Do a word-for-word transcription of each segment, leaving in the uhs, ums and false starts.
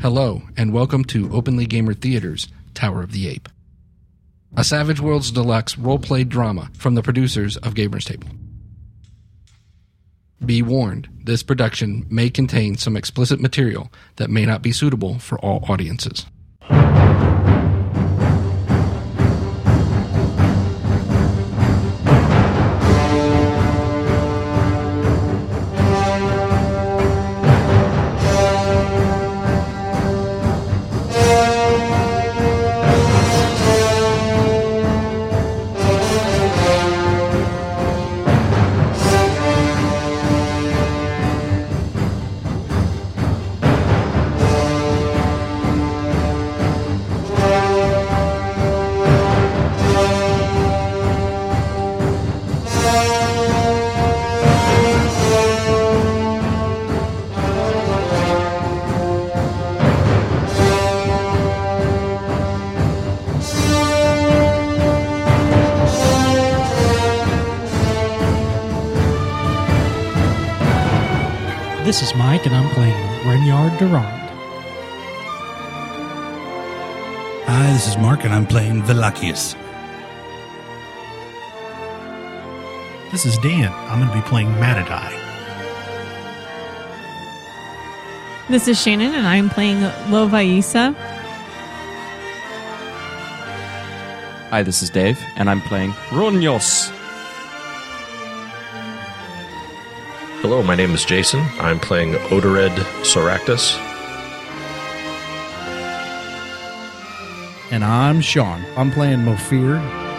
Hello, and welcome to Openly Gamer Theater's Tower of the Ape, a Savage Worlds Deluxe role-play drama from the producers of Gamers Table. Be warned, this production may contain some explicit material that may not be suitable for all audiences. This is Mike, and I'm playing Renyard Durand. Hi, this is Mark, and I'm playing Velakius. This is Dan. I'm going to be playing Matadai. This is Shannon, and I'm playing Lovaisa. Hi, this is Dave, and I'm playing Ronyos. Hello, my name is Jason. I'm playing Odored Soractus. And I'm Sean. I'm playing Mofir.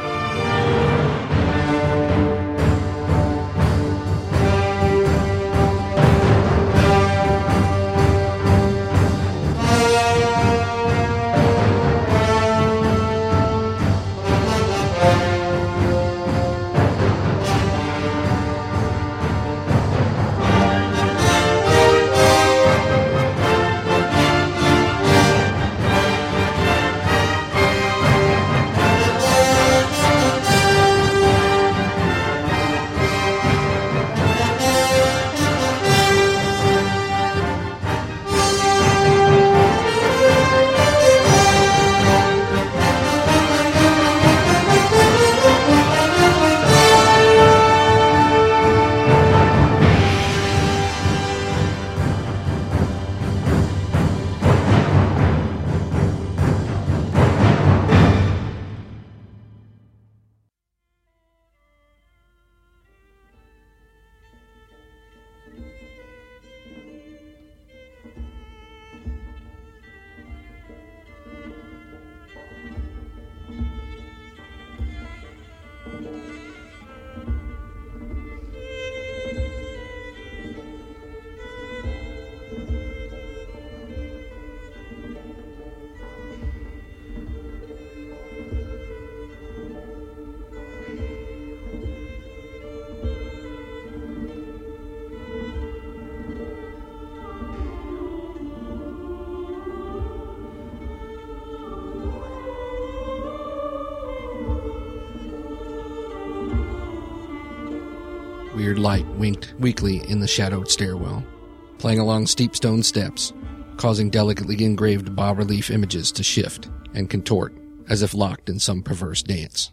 Weird light winked weakly in the shadowed stairwell, playing along steep stone steps, causing delicately engraved bas-relief images to shift and contort as if locked in some perverse dance.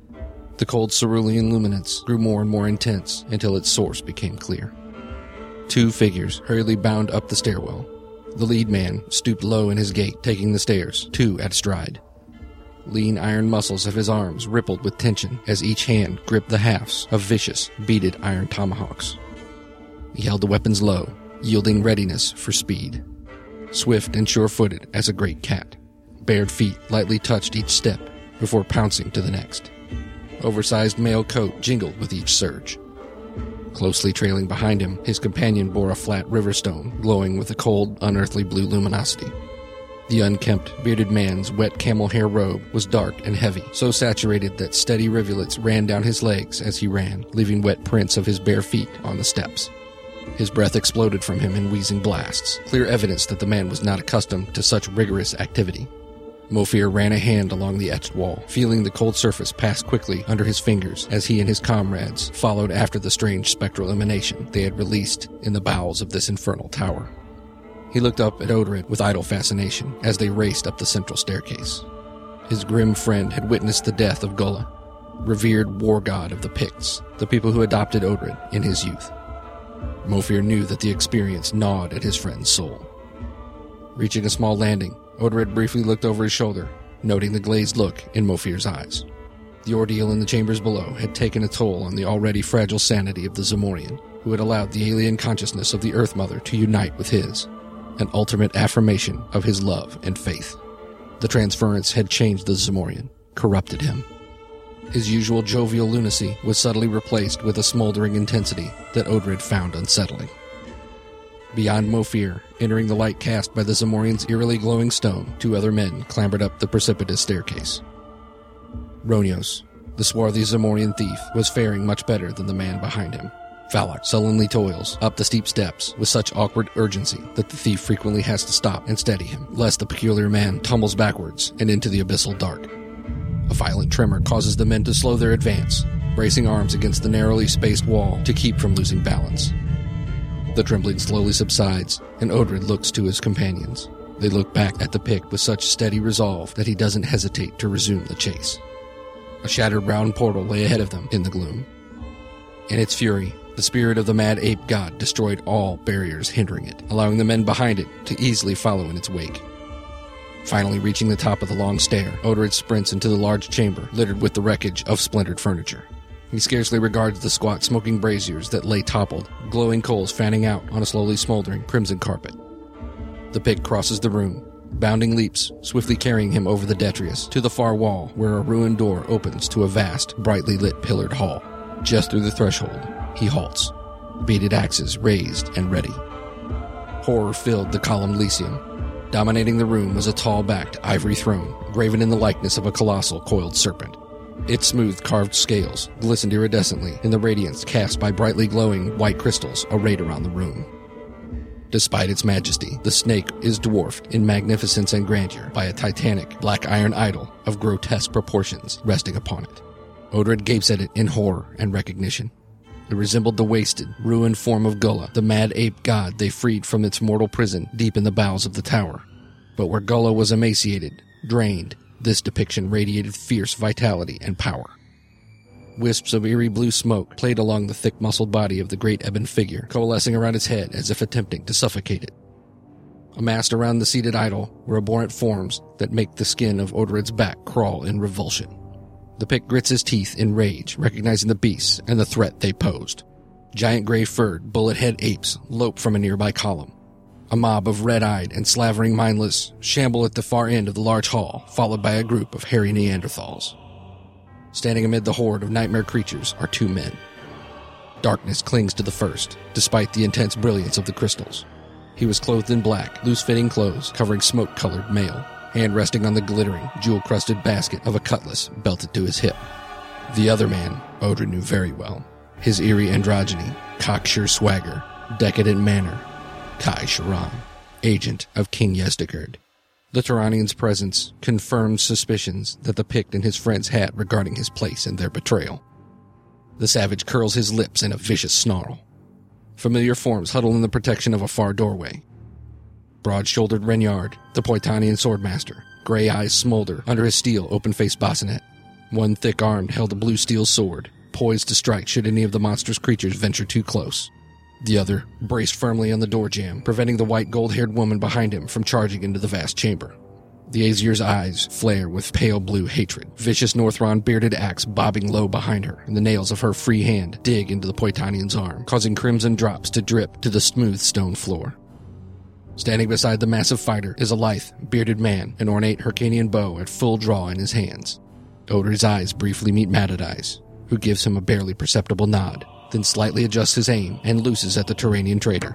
The cold cerulean luminance grew more and more intense until its source became clear. Two figures hurriedly bound up the stairwell. The lead man stooped low in his gait, taking the stairs, two at a stride. Lean iron muscles of his arms rippled with tension as each hand gripped the halves of vicious, beaded iron tomahawks. He held the weapons low, yielding readiness for speed. Swift and sure-footed as a great cat, bared feet lightly touched each step before pouncing to the next. Oversized mail coat jingled with each surge. Closely trailing behind him, his companion bore a flat riverstone glowing with a cold, unearthly blue luminosity. The unkempt, bearded man's wet camel hair robe was dark and heavy, so saturated that steady rivulets ran down his legs as he ran, leaving wet prints of his bare feet on the steps. His breath exploded from him in wheezing blasts, clear evidence that the man was not accustomed to such rigorous activity. Mofir ran a hand along the etched wall, feeling the cold surface pass quickly under his fingers as he and his comrades followed after the strange spectral emanation they had released in the bowels of this infernal tower. He looked up at Odored with idle fascination as they raced up the central staircase. His grim friend had witnessed the death of Gullah, revered war god of the Picts, the people who adopted Odored in his youth. Mofir knew that the experience gnawed at his friend's soul. Reaching a small landing, Odored briefly looked over his shoulder, noting the glazed look in Mofir's eyes. The ordeal in the chambers below had taken a toll on the already fragile sanity of the Zamorian, who had allowed the alien consciousness of the Earth Mother to unite with his, an ultimate affirmation of his love and faith. The transference had changed the Zamorian, corrupted him. His usual jovial lunacy was subtly replaced with a smoldering intensity that Odored found unsettling. Beyond Mofir, entering the light cast by the Zamorian's eerily glowing stone, two other men clambered up the precipitous staircase. Ronios, the swarthy Zamorian thief, was faring much better than the man behind him. Valak sullenly toils up the steep steps with such awkward urgency that the thief frequently has to stop and steady him, lest the peculiar man tumbles backwards and into the abyssal dark. A violent tremor causes the men to slow their advance, bracing arms against the narrowly spaced wall to keep from losing balance. The trembling slowly subsides, and Odored looks to his companions. They look back at the Pict with such steady resolve that he doesn't hesitate to resume the chase. A shattered round portal lay ahead of them in the gloom. In its fury, the spirit of the mad ape god destroyed all barriers hindering it, allowing the men behind it to easily follow in its wake. Finally reaching the top of the long stair, Odored sprints into the large chamber littered with the wreckage of splintered furniture. He scarcely regards the squat smoking braziers that lay toppled, glowing coals fanning out on a slowly smoldering crimson carpet. The Pict crosses the room, bounding leaps, swiftly carrying him over the detritus to the far wall where a ruined door opens to a vast, brightly lit pillared hall. Just through the threshold, he halts, beaded axes raised and ready. Horror filled the columned Lyceum. Dominating the room was a tall-backed ivory throne, graven in the likeness of a colossal coiled serpent. Its smooth carved scales glistened iridescently in the radiance cast by brightly glowing white crystals arrayed around the room. Despite its majesty, the snake is dwarfed in magnificence and grandeur by a titanic black iron idol of grotesque proportions resting upon it. Odored gapes at it in horror and recognition. It resembled the wasted, ruined form of Gullah, the mad ape god they freed from its mortal prison deep in the bowels of the tower. But where Gullah was emaciated, drained, this depiction radiated fierce vitality and power. Wisps of eerie blue smoke played along the thick-muscled body of the great ebon figure, coalescing around its head as if attempting to suffocate it. Amassed around the seated idol were abhorrent forms that make the skin of Odored's back crawl in revulsion. The Pict grits his teeth in rage, recognizing the beasts and the threat they posed. Giant gray-furred, bullet-head apes lope from a nearby column. A mob of red-eyed and slavering mindless shamble at the far end of the large hall, followed by a group of hairy Neanderthals. Standing amid the horde of nightmare creatures are two men. Darkness clings to the first, despite the intense brilliance of the crystals. He was clothed in black, loose-fitting clothes covering smoke-colored mail, hand resting on the glittering, jewel-crusted basket of a cutlass belted to his hip. The other man, Odored knew very well. His eerie androgyny, cocksure swagger, decadent manner, Kai Sharan, agent of King Yezdegerd. The Turanian's presence confirmed suspicions that the Pict and his friends had regarding his place in their betrayal. The savage curls his lips in a vicious snarl. Familiar forms huddle in the protection of a far doorway. Broad-shouldered Renyard, the Poitanian swordmaster, gray eyes smolder under his steel, open-faced bassinet. One thick arm held a blue steel sword, poised to strike should any of the monstrous creatures venture too close. The other braced firmly on the door jamb, preventing the white gold-haired woman behind him from charging into the vast chamber. The Aesir's eyes flare with pale blue hatred, vicious Northron bearded axe bobbing low behind her, and the nails of her free hand dig into the Poitanian's arm, causing crimson drops to drip to the smooth stone floor. Standing beside the massive fighter is a lithe, bearded man, an ornate Hyrcanian bow at full draw in his hands. Odored's eyes briefly meet Matadai's, who gives him a barely perceptible nod, then slightly adjusts his aim and looses at the Turanian traitor.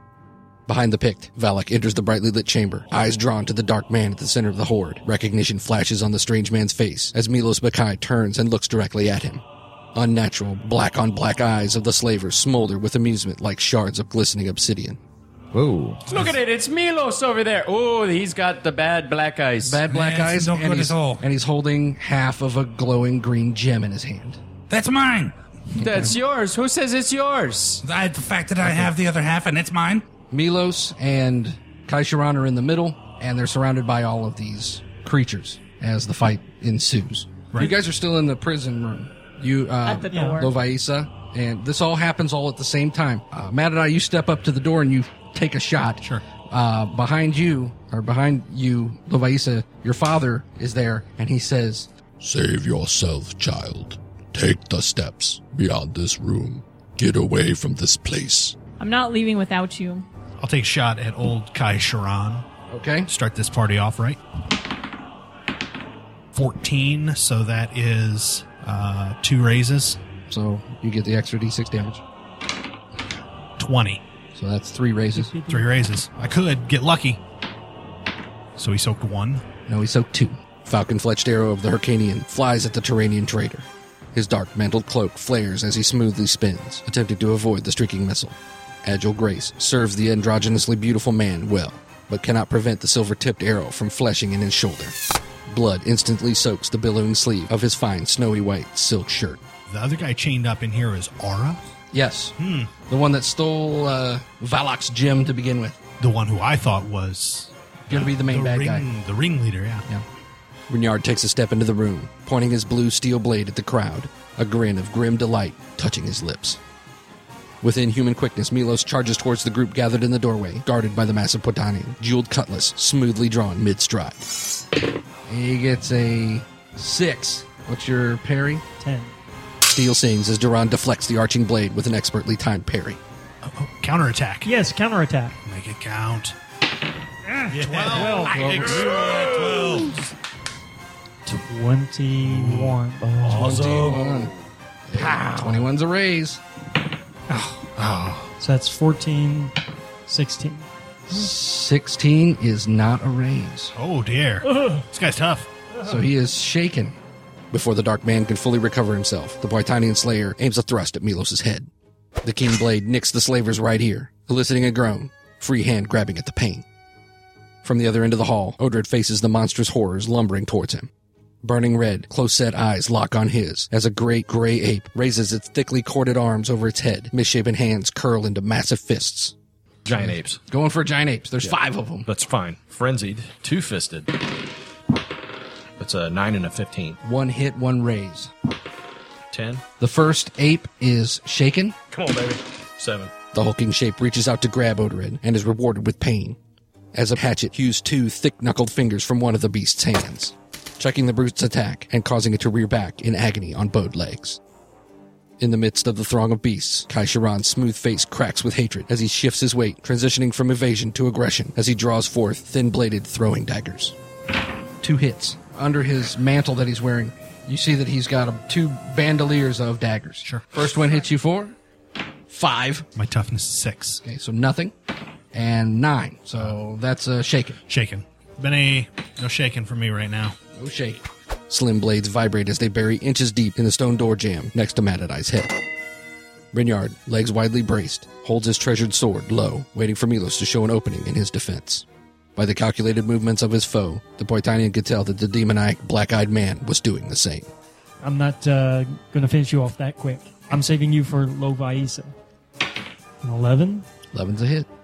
Behind the Pict, Valak enters the brightly lit chamber, eyes drawn to the dark man at the center of the horde. Recognition flashes on the strange man's face as Milos Bakai turns and looks directly at him. Unnatural, black-on-black eyes of the slaver smolder with amusement like shards of glistening obsidian. Whoa. Look at it, it's Milos over there. Oh, he's got the bad black eyes. Bad black Yeah, eyes, it's no and good he's, at all. and he's holding half of a glowing green gem in his hand. That's mine. That's yours. Who says it's yours? I, the fact that I have the other half and it's mine. Milos and Kai Sharon are in the middle, and they're surrounded by all of these creatures as the fight ensues. Right. You guys are still in the prison room. You, uh, At the door. Lovaisa, and this all happens all at the same time. Uh, Matt and I, you step up to the door and you take a shot. Sure. Uh, behind you, or behind you, Lovaisa, your father is there, and he says, Save yourself, child. Take the steps beyond this room. Get away from this place. I'm not leaving without you. I'll take a shot at old Kai Sharon. okay? Start this party off right. fourteen, so that is uh, two raises. So you get the extra d six damage. twenty. So that's three raises. Three raises. I could get lucky. So he soaked one. No, he soaked two. Falcon-fletched arrow of the Hyrcanian flies at the Turanian traitor. His dark mantled cloak flares as he smoothly spins, attempting to avoid the streaking missile. Agile grace serves the androgynously beautiful man well, but cannot prevent the silver-tipped arrow from fleshing in his shoulder. Blood instantly soaks the billowing sleeve of his fine snowy white silk shirt. The other guy chained up in here is Aura, Yes, Hmm. the one that stole uh, Valak's gem to begin with. the one who I thought was Gonna be the main the bad ring, guy. the ringleader. Yeah. Yeah. Rinyard takes a step into the room, pointing his blue steel blade at the crowd, a grin of grim delight touching his lips. With inhuman quickness, Milos charges towards the group gathered in the doorway, guarded by the massive Potanian, jeweled cutlass smoothly drawn mid-stride. He gets a six. What's your parry? Ten. Steel sings as Duran deflects the arching blade with an expertly timed parry. Oh, oh, counterattack. Yes, counterattack. Make it count. Twelve. twelve. Twenty-one. twenty-one. Yeah, twenty-one's a raise. So that's fourteen, sixteen. sixteen is not a raise. Oh, dear. This guy's tough. So he is shaken. Before the Dark Man can fully recover himself, the Boitanian Slayer aims a thrust at Milos' head. The keen blade nicks the slaver's right ear, eliciting a groan, free hand grabbing at the pain. From the other end of the hall, Odred faces the monstrous horrors lumbering towards him. Burning red, close-set eyes lock on his as a great gray ape raises its thickly corded arms over its head, misshapen hands curl into massive fists. Giant apes. Going for giant apes. There's five of them. That's fine. Frenzied. Two-fisted. That's a nine and a fifteen. One hit, one raise. Ten. The first ape is shaken. Come on, baby. Seven. The hulking shape reaches out to grab Odred and is rewarded with pain, as a hatchet hews two thick-knuckled fingers from one of the beast's hands, checking the brute's attack and causing it to rear back in agony on bowed legs. In the midst of the throng of beasts, Kai Sharon's smooth face cracks with hatred as he shifts his weight, transitioning from evasion to aggression as he draws forth thin-bladed throwing daggers. Two hits. Under his mantle that he's wearing, you see that he's got a, two bandoliers of daggers. Sure. First one hits you for five. My toughness is six. Okay, so nothing. And nine. So that's uh, shaken. Shaken. Been a no shaking for me right now. No shake. Slim blades vibrate as they bury inches deep in the stone door jamb next to Matadai's head. Rinyard, legs widely braced, holds his treasured sword low, waiting for Milos to show an opening in his defense. By the calculated movements of his foe, the Boitanian could tell that the demoniac black-eyed man was doing the same. I'm not uh, going to finish you off that quick. I'm saving you for Lovaisa. An eleven. Eleven's a hit.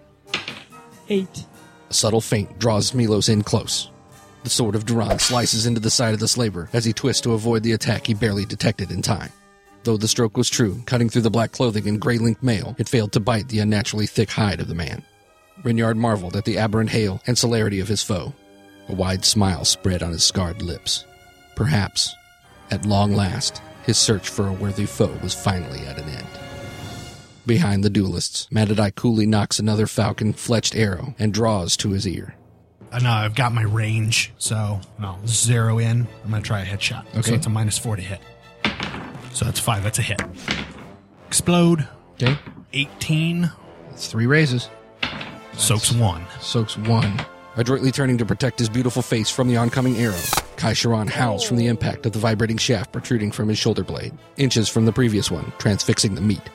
Eight. A subtle feint draws Milos in close. The sword of Duran slices into the side of the slaver as he twists to avoid the attack he barely detected in time. Though the stroke was true, cutting through the black clothing and gray-linked mail, it failed to bite the unnaturally thick hide of the man. Rinyard marveled at the aberrant hail and celerity of his foe. A wide smile spread on his scarred lips. Perhaps, at long last, his search for a worthy foe was finally at an end. Behind the duelists, Matadai coolly knocks another falcon-fletched arrow and draws to his ear. Uh, no, I've got my range, so no, zero in. I'm going to try a headshot. Okay. So it's a minus four to hit. So that's five. That's a hit. Explode. Okay? eighteen. That's three raises. Soaks one. Soaks one. Adroitly turning to protect his beautiful face from the oncoming arrow, Kai Sharon howls from the impact of the vibrating shaft protruding from his shoulder blade, inches from the previous one, transfixing the meat.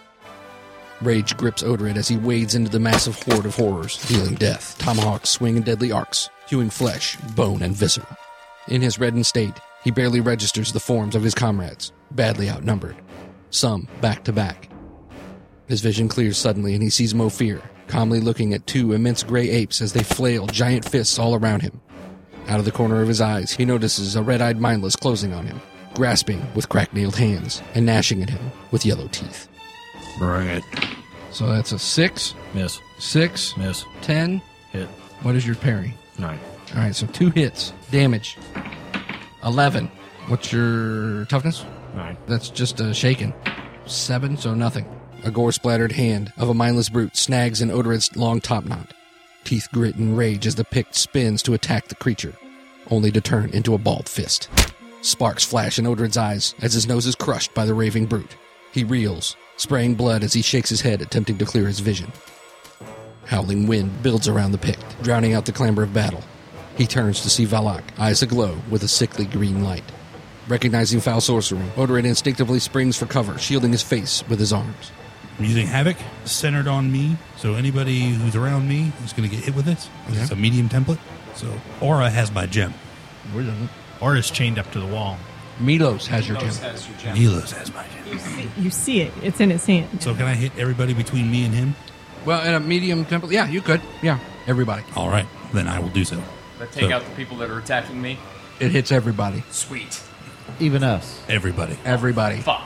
Rage grips Odred as he wades into the massive horde of horrors, dealing death. Tomahawks swing in deadly arcs, hewing flesh, bone, and viscera. In his reddened state, he barely registers the forms of his comrades, badly outnumbered, some back to back. His vision clears suddenly and he sees Mofir, calmly looking at two immense gray apes as they flail giant fists all around him. Out of the corner of his eyes, he notices a red-eyed mindless closing on him, grasping with crack-nailed hands and gnashing at him with yellow teeth. Bring it. So that's a six, Miss. six, Miss. ten. Hit. What is your parry? Nine. All right, so two hits. Damage. eleven. What's your toughness? Nine. That's just a shaken. Seven, so nothing. A gore-splattered hand of a mindless brute snags an Odorit's long topknot. Teeth grit in rage as the pick spins to attack the creature, only to turn into a balled fist. Sparks flash in Odorit's eyes as his nose is crushed by the raving brute. He reels, spraying blood as he shakes his head, attempting to clear his vision. Howling wind builds around the Pict, drowning out the clamor of battle. He turns to see Valak, eyes aglow with a sickly green light. Recognizing foul sorcery, Odorit instinctively springs for cover, shielding his face with his arms. I'm using Havoc centered on me, so anybody who's around me is going to get hit with this. Okay. It's a medium template. So Aura has my gem. Or is chained up to the wall. Milos has your gem. Milos has my gem. You see, you see it. It's in his hand. So can I hit everybody between me and him? Well, in a medium temple, yeah, you could. Yeah, everybody. All right, then I will do so. But take So- out the people that are attacking me. It hits everybody. Sweet. Even us. Everybody. Everybody. Fuck.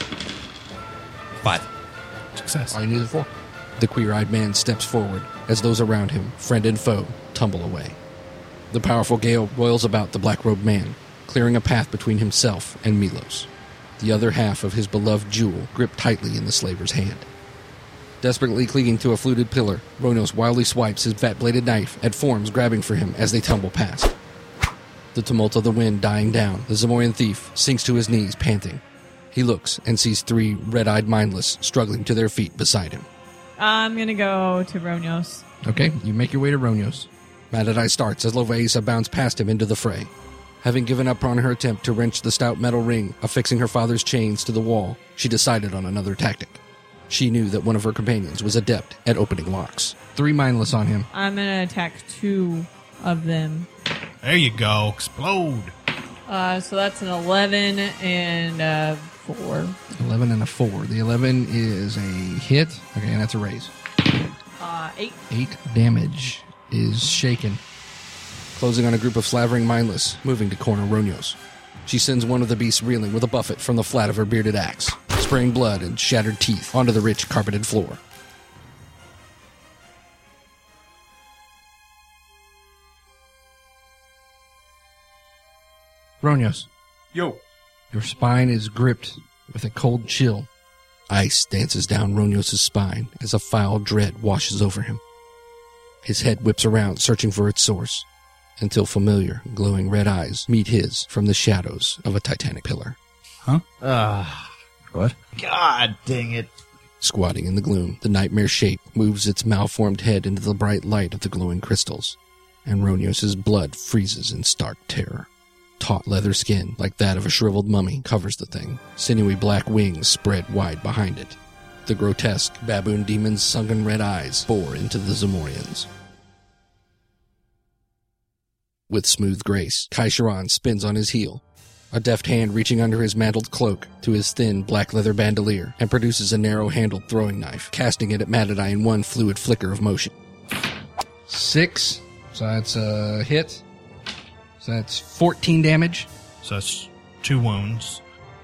Five. Success. All you need is four. The queer-eyed man steps forward as those around him, friend and foe, tumble away. The powerful gale roils about the black-robed man, clearing a path between himself and Milos, the other half of his beloved jewel gripped tightly in the slaver's hand. Desperately clinging to a fluted pillar, Ronyos wildly swipes his fat-bladed knife at forms grabbing for him as they tumble past. The tumult of the wind dying down, the Zamorian thief sinks to his knees, panting. He looks and sees three red-eyed mindless struggling to their feet beside him. I'm going to go to Ronyos. Okay, you make your way to Ronyos. Madadai starts as Lovaisa bounds past him into the fray. Having given up on her attempt to wrench the stout metal ring affixing her father's chains to the wall, she decided on another tactic. She knew that one of her companions was adept at opening locks. Three mindless on him. I'm going to attack two of them. There you go. Explode. Uh, so that's an eleven and a four. eleven and a four. The eleven is a hit. Okay, and that's a raise. Uh, eight. Eight damage is shaken. Closing on a group of slavering mindless, moving to corner Ronyos. She sends one of the beasts reeling with a buffet from the flat of her bearded axe, spraying blood and shattered teeth onto the rich carpeted floor. Ronyos, Yo. your spine is gripped with a cold chill. Ice dances down Ronyos' spine as a foul dread washes over him. His head whips around, searching for its source, until familiar, glowing red eyes meet his from the shadows of a titanic pillar. Ah. What? God dang it. Squatting in the gloom, the nightmare shape moves its malformed head into the bright light of the glowing crystals, and Ronyos' blood freezes in stark terror. Taut leather skin, like that of a shriveled mummy, covers the thing. Sinewy black wings spread wide behind it. The grotesque baboon demon's sunken red eyes bore into the Zamorians. With smooth grace, Kaisharan spins on his heel, a deft hand reaching under his mantled cloak to his thin black leather bandolier, and produces a narrow-handled throwing knife, casting it at Madadai in one fluid flicker of motion. Six, so that's a hit. So that's fourteen damage. So that's two wounds.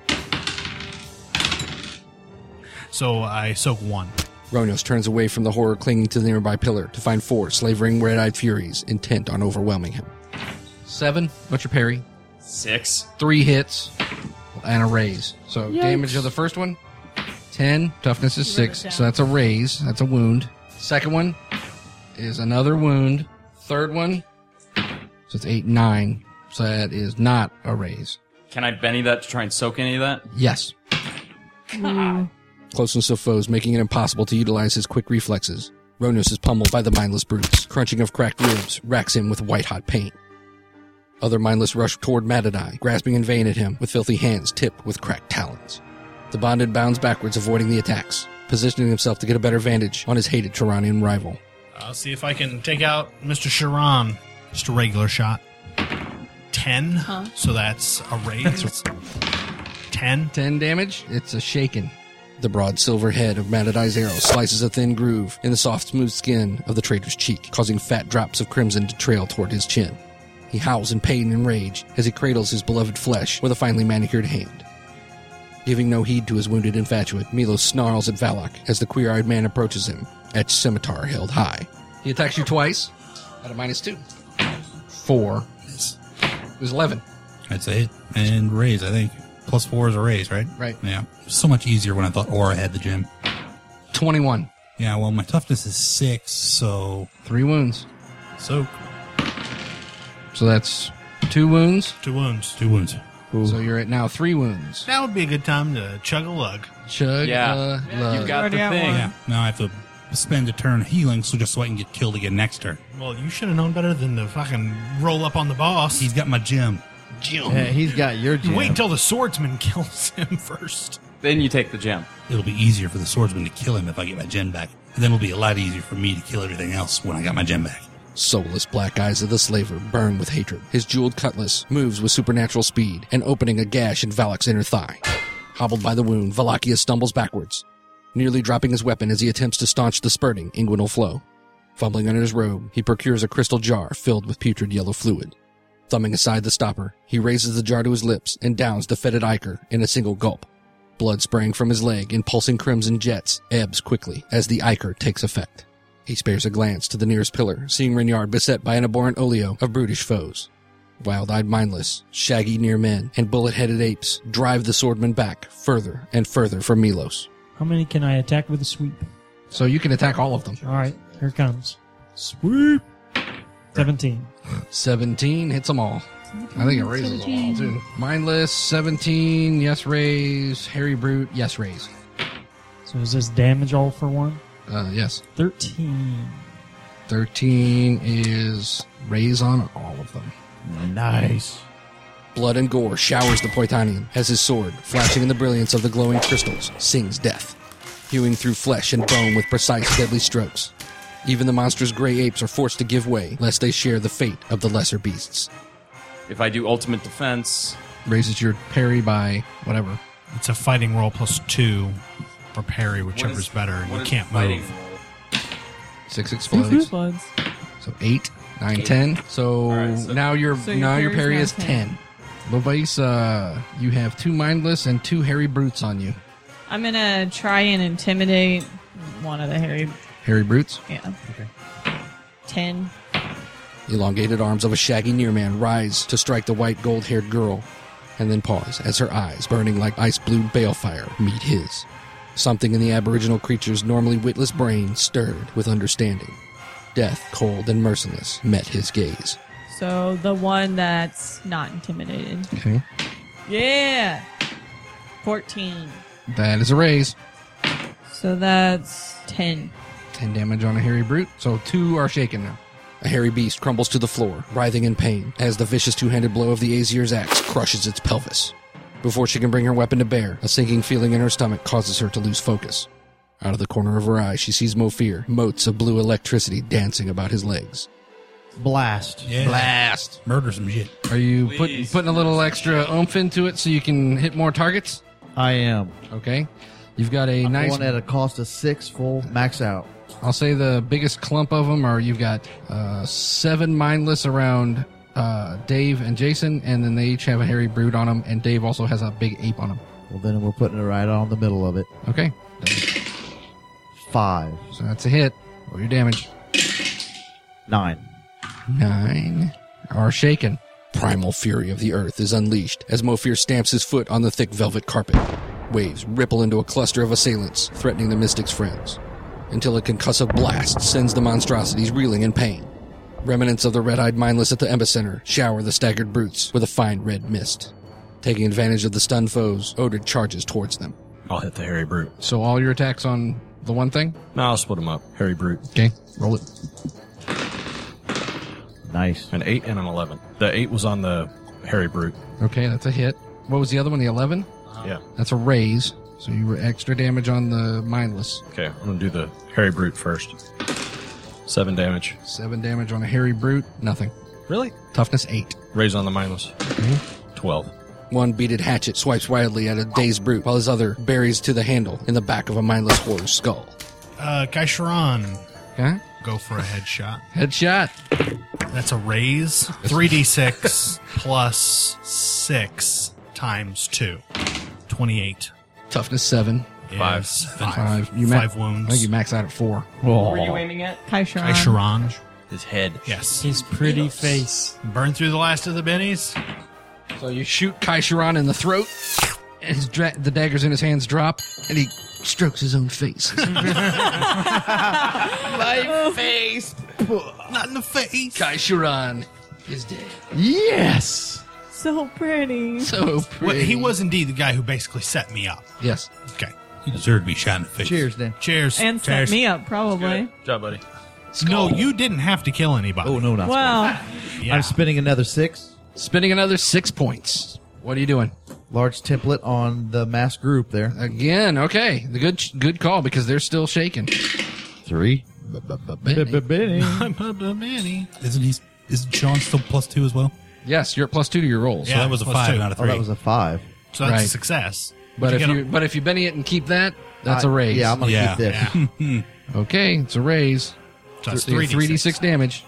So I soak one. Ronyos turns away from the horror clinging to the nearby pillar to find four slavering red-eyed furies intent on overwhelming him. Seven, what's your parry? Six. Three hits and a raise. So Yikes. damage of the first one, ten. Toughness is You wrote six, it down. so that's a raise. That's a wound. Second one is another wound. Third one, so it's eight, nine. So that is not a raise. Can I Benny that to try and soak any of that? Yes. Closeness of foes making it impossible to utilize his quick reflexes. Ronyos is pummeled by the mindless brutes. Crunching of cracked ribs racks him with white-hot pain. Other mindless rush toward Madadai, grasping in vain at him with filthy hands tipped with cracked talons. The bonded bounds backwards, avoiding the attacks, positioning himself to get a better vantage on his hated Turanian rival. I'll see if I can take out Mister Sharon. Just a regular shot. Ten. Huh? So that's a raise. Ten. Ten damage. It's a shaken. The broad silver head of Mad Eye's arrow slices a thin groove in the soft, smooth skin of the traitor's cheek, causing fat drops of crimson to trail toward his chin. He howls in pain and rage as he cradles his beloved flesh with a finely manicured hand. Giving no heed to his wounded infatuate, Milos snarls at Valak as the queer-eyed man approaches him, etched scimitar held high. He attacks you twice at a minus two. Four. It was eleven. That's a hit. And raise, I think. Plus four is a raise, right? Right. Yeah. So much easier when I thought Aura had the gem. twenty-one. Yeah, well, my toughness is six, so... Three wounds. So... So that's two wounds. Two wounds. Two wounds. So you're at now three wounds. That would be a good time to chug a lug. Chug Yeah. a lug. You've got Already the at thing. one. Yeah. Now I have to spend a turn healing so just so I can get killed again next turn. Well, you should have known better than to fucking roll up on the boss. He's got my gem. Yeah, he's got your gem. Wait until the swordsman kills him first. Then you take the gem. It'll be easier for the swordsman to kill him if I get my gem back. And then it'll be a lot easier for me to kill everything else when I got my gem back. Soulless black eyes of the slaver burn with hatred. His jeweled cutlass moves with supernatural speed and opening a gash in Valak's inner thigh. Hobbled by the wound, Valakius stumbles backwards, nearly dropping his weapon as he attempts to staunch the spurting inguinal flow. Fumbling under his robe, he procures a crystal jar filled with putrid yellow fluid. Thumbing aside the stopper, he raises the jar to his lips and downs the fetid ichor in a single gulp. Blood spraying from his leg in pulsing crimson jets ebbs quickly as the ichor takes effect. He spares a glance to the nearest pillar, seeing Reynard beset by an abhorrent olio of brutish foes. Wild-eyed mindless, shaggy near men, and bullet-headed apes drive the swordman back further and further from Milos. How many can I attack with a sweep? So you can attack all of them. All right, here it comes. Sweep. seventeen. seventeen hits them all. I think it raises them all, too. Mindless, seventeen, yes raise. Hairy Brute, yes raise. So is this damage all for one? Uh, yes. thirteen. thirteen is raise on all of them. Nice. Blood and gore showers the Poitanian as his sword, flashing in the brilliance of the glowing crystals, sings death, hewing through flesh and bone with precise, deadly strokes. Even the monster's gray apes are forced to give way, lest they share the fate of the lesser beasts. If I do ultimate defense, Raises your parry by whatever. It's a fighting roll plus two, or parry, whichever What is- is better, and what you is can't fighting move. roll? Six explodes. Floods. So eight, nine, ten. So, All right, so- now your So your now your parry parry's is now ten. Lovais, uh, you have two mindless and two hairy brutes on you. I'm gonna try and intimidate one of the hairy. Hairy brutes? Yeah. Okay. Ten. Elongated arms of a shaggy near man rise to strike the white gold-haired girl, and then pause as her eyes, burning like ice-blue balefire, meet his. Something in the aboriginal creature's normally witless brain stirred with understanding. Death, cold and merciless, met his gaze. So the one that's not intimidated. Okay. Yeah. Fourteen. That is a raise. So that's ten. Ten damage on a hairy brute, so two are shaken now. A hairy beast crumbles to the floor, writhing in pain, as the vicious two-handed blow of the Azir's axe crushes its pelvis. Before she can bring her weapon to bear, a sinking feeling in her stomach causes her to lose focus. Out of the corner of her eye, she sees Mofir, motes of blue electricity dancing about his legs. Blast. Yeah. Blast! Murder some shit. Are you put, Please. putting a little extra oomph into it so you can hit more targets? I am. Okay. You've got a I'm nice... going at a cost of six full max out. I'll say the biggest clump of them are you've got uh, seven mindless around uh, Dave and Jason, and then they each have a hairy brute on them, and Dave also has a big ape on him. Well, then we're putting it right on the middle of it. Okay. Five. So that's a hit. Roll your damage. Nine. Nine are shaken. Primal fury of the earth is unleashed as Mofir stamps his foot on the thick velvet carpet. Waves ripple into a cluster of assailants, threatening the mystic's friends, until a concussive blast sends the monstrosities reeling in pain. Remnants of the red-eyed mindless at the epicenter shower the staggered brutes with a fine red mist. Taking advantage of the stunned foes, Odin charges towards them. I'll hit the hairy brute. So all your attacks on the one thing? No, I'll split them up. Hairy brute. Okay, roll it. Nice. An eight and an eleven. The eight was on the hairy brute. Okay, that's a hit. What was the other one, the eleven? Yeah. That's a raise. So you were extra damage on the mindless. Okay, I'm going to do the hairy brute first. Seven damage. Seven damage on a hairy brute. Nothing. Really? Toughness eight. Raise on the mindless. Twelve. One beaded hatchet swipes wildly at a dazed brute, while his other buries to the handle in the back of a mindless horror's skull. Uh, Kaisharan, Okay? go for a headshot. Headshot. That's a raise. three d six plus six times two. twenty-eight. Toughness seven. Five. Is Five. Five. You ma- Five wounds. I think you max out at four. What were you aiming at? Kaisharan. Kaisharan. His head. Yes. His pretty face. Burn through the last of the bennies. So you shoot Kaisharan in the throat, and his dra- the daggers in his hands drop, and he strokes his own face. My face. Not in the face. Kaisharan is dead. Yes. So pretty. So pretty. Well, he was indeed the guy who basically set me up. Yes. Okay. He deserved to be shot in the face. Cheers, Dan. Cheers. And set Cheers. me up, probably. Good job, buddy. No, you didn't have to kill anybody. Oh, no, not Wow. Yeah. I'm spinning another six. Spending another six points. What are you doing? Large template on the mass group there. Again, okay. The good good call because they're still shaking. Three. Benny. Manny. Isn't he? Isn't Sean still plus two as well? Yes, you're at plus two to your rolls. So Yeah, that was a plus five, two. not a Oh, three. that was a five. So that's Right. a success. But Did if you you get but if you Benny it and keep that, that's I- a raise. Yeah, I'm going to Yeah. keep this. Yeah. Okay, it's a raise. So that's three d six damage.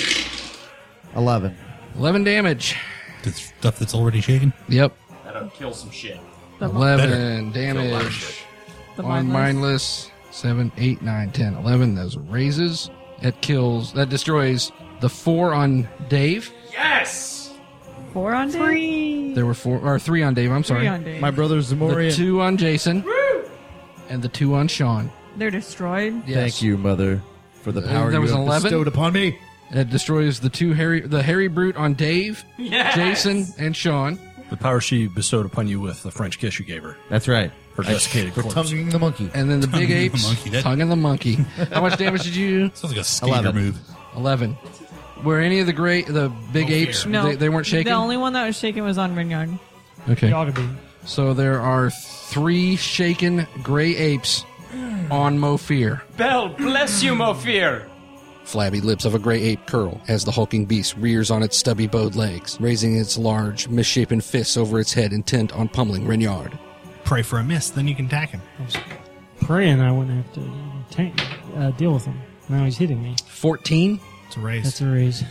eleven. Eleven damage. The stuff that's already shaken. Yep. That'll kill some shit. The, Eleven Kill a lot of damage. shit. the On mindless. mindless. Seven, eight, nine, ten, eleven. Those are raises. That kills. That destroys the four on Dave. Yes! Four on Three. There were four or three on Dave. I'm sorry. Three on Dave. My brother The Zamorian. two on Jason. And the two on Sean. They're destroyed. Yes. Thank you, Mother, for the Uh, power there you was have an eleven? bestowed upon me. It destroys the two hairy, the hairy brute on Dave, Yes! Jason, and Sean. The power she bestowed upon you with the French kiss you gave her. That's right. Her desiccated For corpse. tonguing the monkey. And then the big Tongue in the apes, monkey, that- tongue in the monkey. How much damage did you do? Sounds like a skater eleven. move. Eleven. Were any of the great, the big Oh, apes, No. they, they weren't shaken? The only one that was shaken was on Vineyard. Okay. He ought to be. So there are three shaken gray apes on Mofir. Bell, bless you, Mofir! Flabby lips of a gray ape curl as the hulking beast rears on its stubby bowed legs, raising its large, misshapen fists over its head intent on pummeling Reynard. Pray for a miss, then you can attack him. Praying I wouldn't have to tank, uh, deal with him. Now he's hitting me. fourteen, It's a raise. That's a raise.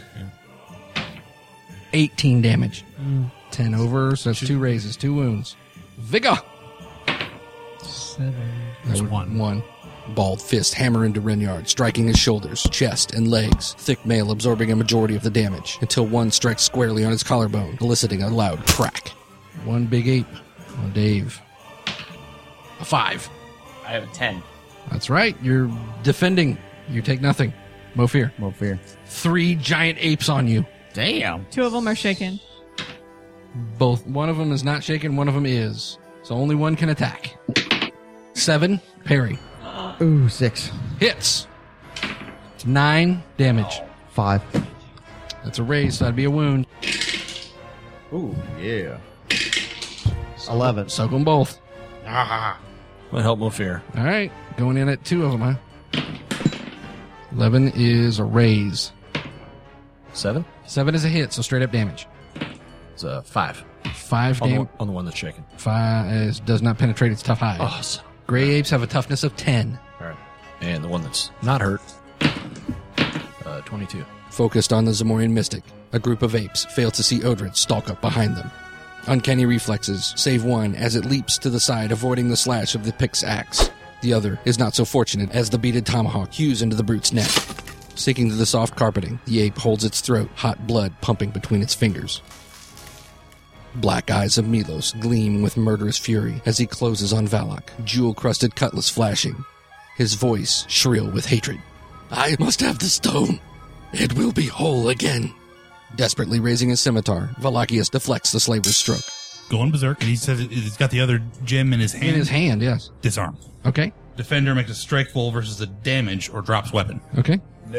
eighteen damage. Mm. ten over, so that's two raises, two wounds. Vigor! Seven. There's one. One. Bald fist hammer into Reynard, striking his shoulders, chest, and legs. Thick mail absorbing a majority of the damage, until one strikes squarely on his collarbone, eliciting a loud crack. One big ape on Dave. A five. I have a ten. That's right. You're defending. You take nothing. Mofir. No fear. Three giant apes on you. Damn. Two of them are shaken. Both. One of them is not shaken. One of them is. So only one can attack. Seven. Parry. Ooh, six. Hits. Nine damage. Five. That's a raise. So that'd be a wound. Ooh, yeah. Eleven. Soak them both. Well, help Mofir. All right. Going in at two of them, huh? Eleven is a raise. Seven? Seven is a hit, so straight up damage. It's a five. Five On the, damage. one, on the one that's shaken. Five is, does not penetrate its tough hide. Awesome. Gray apes have a toughness of ten. All right. And the one that's not hurt. Uh, twenty-two. Focused on the Zamorian mystic, a group of apes fail to see Odrin stalk up behind them. Uncanny reflexes, save one as it leaps to the side, avoiding the slash of the pic's axe. The other is not so fortunate as the beaded tomahawk hews into the brute's neck. Sinking to the soft carpeting, the ape holds its throat, hot blood pumping between its fingers. Black eyes of Milos gleam with murderous fury as he closes on Valak, jewel-crusted cutlass flashing, his voice shrill with hatred. I must have the stone. It will be whole again. Desperately raising his scimitar, Valakius deflects the slaver's stroke. Going berserk. And he says it- he's got the other gem in his hand. In his hand, yes. Disarm. Okay, Defender makes a strike roll versus the damage or drops weapon. okay.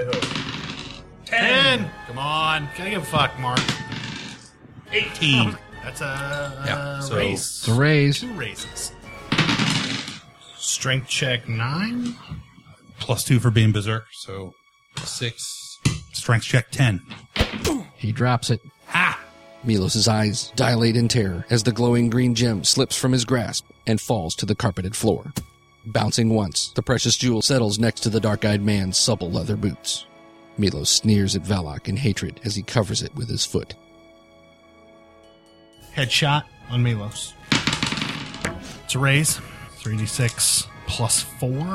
Ten! Come on. Can I give a fuck, Mark? eighteen. That's a Yeah, so- raise. It's a raise. Two raises. Strength check nine. Plus two for being berserk. So six. Strength check ten. He drops it. Ha! Milos' eyes dilate in terror as the glowing green gem slips from his grasp and falls to the carpeted floor. Bouncing once, the precious jewel settles next to the dark-eyed man's supple leather boots. Milos sneers at Valak in hatred as he covers it with his foot. Headshot on Milos. It's a raise. three d six plus four.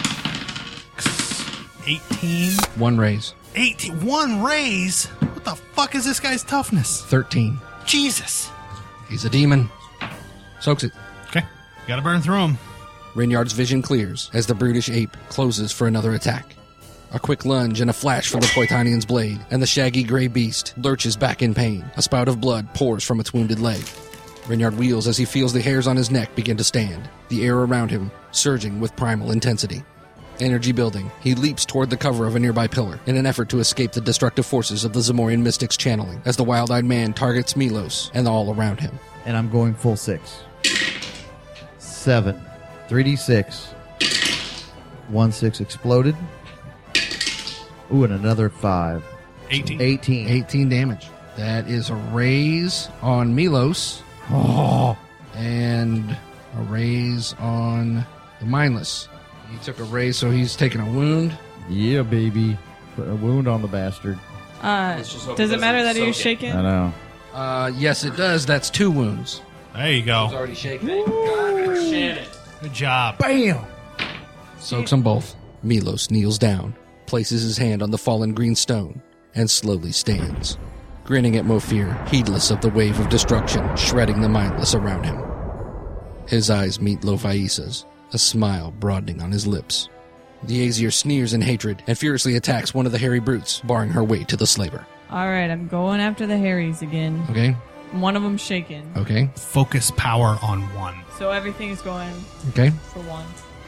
eighteen. One raise. eighteen. One raise? What the fuck is this guy's toughness? thirteen. Jesus. He's a demon. Soaks it. Okay. Gotta burn through him. Rinyard's vision clears as the brutish ape closes for another attack. A quick lunge and a flash from the Poitanian's blade, and the shaggy gray beast lurches back in pain. A spout of blood pours from its wounded leg. Rinyard wheels as he feels the hairs on his neck begin to stand, the air around him surging with primal intensity. Energy building, he leaps toward the cover of a nearby pillar in an effort to escape the destructive forces of the Zamorian mystic's channeling as the wild-eyed man targets Milos and all around him. And I'm going full six. Seven. three d six. One six exploded. Ooh, and another five. eighteen. eighteen. eighteen damage. That is a raise on Milos. Oh. And a raise on the mindless. He took a raise, so he's taking a wound. Yeah, baby. Put a wound on the bastard. Uh, does it matter that he was shaken? I know. Uh, yes, it does. That's two wounds. There you go. He's already shaken. Good job. Bam! Soaks them both. Milos kneels down, places his hand on the fallen green stone, and slowly stands, grinning at Mofir, heedless of the wave of destruction shredding the mindless around him. His eyes meet Lofaisa's, a smile broadening on his lips. The Aesir sneers in hatred and furiously attacks one of the hairy brutes, barring her way to the slaver. All right, I'm going after the Harrys again. Okay? One of them's shaken. Okay. Focus power on one. So everything is going Okay. for one.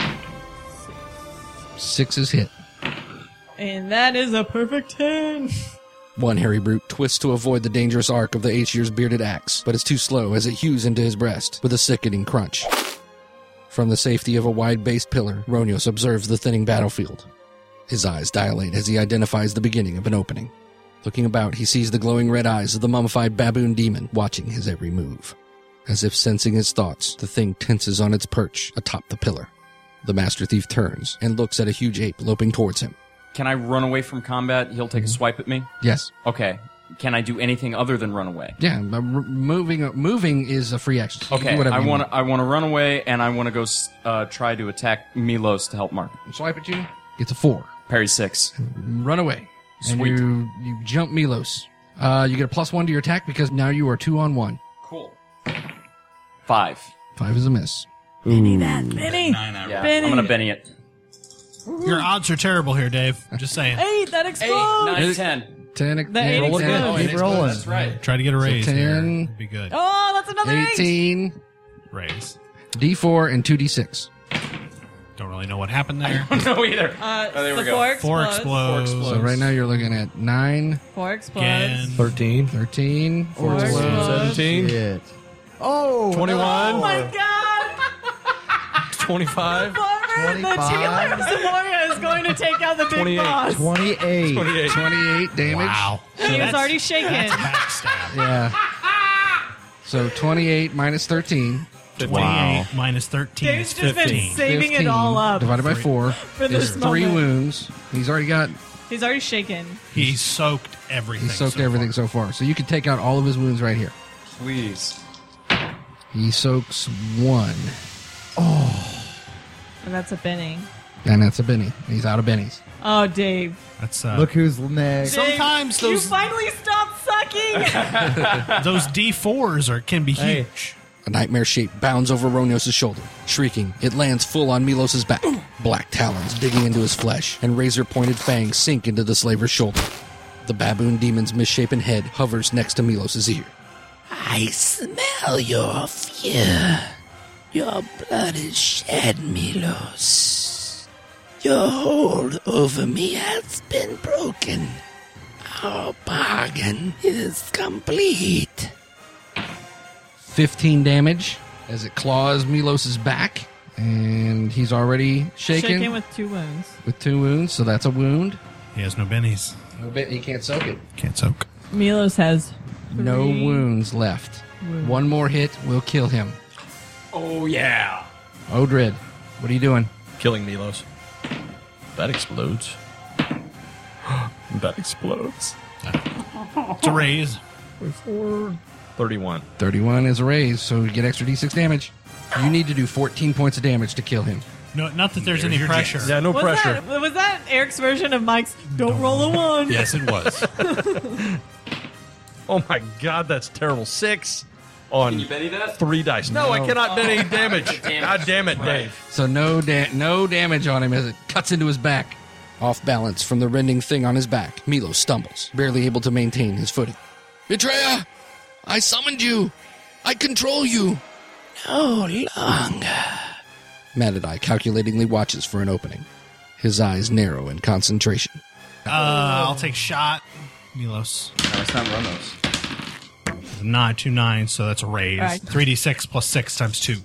Six is hit. And that is a perfect ten. One hairy brute twists to avoid the dangerous arc of the Aesir's bearded axe, but is too slow as it hews into his breast with a sickening crunch. From the safety of a wide-based pillar, Ronios observes the thinning battlefield. His eyes dilate as he identifies the beginning of an opening. Looking about, he sees the glowing red eyes of the mummified baboon demon watching his every move. As if sensing his thoughts, the thing tenses on its perch atop the pillar. The Master Thief turns and looks at a huge ape loping towards him. Can I run away from combat? He'll take a swipe at me? Yes. Okay. Can I do anything other than run away? Yeah, but r- moving moving is a free action. So you can Okay, do whatever I you want to I want to run away, and I want to go s- uh, try to attack Milos to help Mark. Swipe at you. Gets a four. Parry six. Run away. Sweet. And you, you jump Milos. Uh, you get a plus one to your attack because now you are two on one. Cool. Five. Five is a miss. Benny that. Benny. Yeah, Benny. I'm gonna Benny it. Your odds are terrible here, Dave. I'm just saying. Eight, that Eight, explodes. nine, ten. Ten. The ten, eight ten, explodes. ten, Keep ten, rolling. That's right. Try to get a raise So here. ten. Would be good. Oh, that's another eight. eighteen. Raise. D four and two D six. Don't really know what happened there. I don't know either. Uh, Oh, there we the go. four Four explodes. explodes. Four So right now you're looking at nine, Four explodes. Again. thirteen. thirteen, Four four, explodes. seventeen. Shit. Oh! twenty-one. Oh my god! twenty-five. Farmer, the twenty-five. Team Zamora is going to take out the big twenty-eight. boss. twenty-eight. twenty-eight. twenty-eight damage. Wow. He is already shaken. Backstab. Yeah. So twenty-eight minus thirteen. twenty-eight minus thirteen Dave's is just been fifteen. saving it all up divided by four for is this three moment. wounds. He's already got. He's already shaken. He soaked everything. He soaked so everything far. so far. So you can take out all of his wounds right here. Please. He soaks one, And that's a Benny. and that's a Benny. He's out of bennies. Oh, Dave. That's uh, Look who's next. Sometimes Dave, those- You finally stopped sucking! those D fours are can be Hey. huge. A nightmare shape bounds over Ronios' shoulder. Shrieking, it lands full on Milos' back. Black talons digging into his flesh, and razor-pointed fangs sink into the slaver's shoulder. The baboon demon's misshapen head hovers next to Milos' ear. I smell your fear. Your blood is shed, Milos. Your hold over me has been broken. Our bargain is complete. fifteen damage as it claws Milos' back, and he's already shaken, Shaken with two wounds. with two wounds, so that's a wound. He has no bennies. I bet he can't soak it. Can't soak. Milos has No Three. wounds left. Wounds. One more hit will kill him. Oh, yeah. Odrid, what are you doing? Killing Milos. That explodes. That explodes. It's a raise. thirty-one. thirty-one is a raise, so you get extra d six damage. You need to do fourteen points of damage to kill him. No, not that there's, There's any your pressure. chance. Yeah, no was pressure. That, was that Eric's version of Mike's "Don't roll a one"? Yes, it was. Oh my god, that's terrible. Six on Can you Benny that? three dice. No, I cannot bet any damage. Damn it. God damn it, Dave. So no da- no damage on him as it cuts into his back. Off balance from the rending thing on his back, Milo stumbles, barely able to maintain his footing. Betrayer! I summoned you! I control you! No longer. Matadai calculatingly watches for an opening. His eyes narrow in concentration. Uh, I'll take shot. Milos. No, it's not Ronos. Nine, two, nine, so that's a raise. All right. three d six plus six times two.